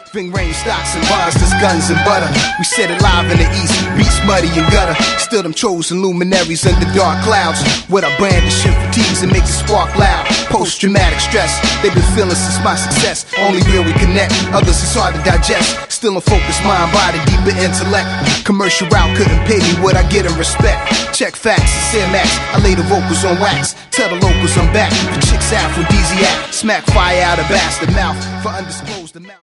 Ving Rhames, stocks and bonds, there's guns and butter. We set it live in the east, beats muddy and gutter. Still them chosen luminaries under dark clouds. With our brand and shit fatigues and makes it spark loud. Post-traumatic stress, they've been feeling since my success. Only real we connect, others it's hard to digest. Still a focused mind, body, deeper intellect. Commercial route couldn't pay me what I get in respect. Check facts, it's Max. I lay the vocals on wax. Tell the locals I'm back. The chicks aphrodisiac. Smack fire out of bastard mouth for undisclosed amount.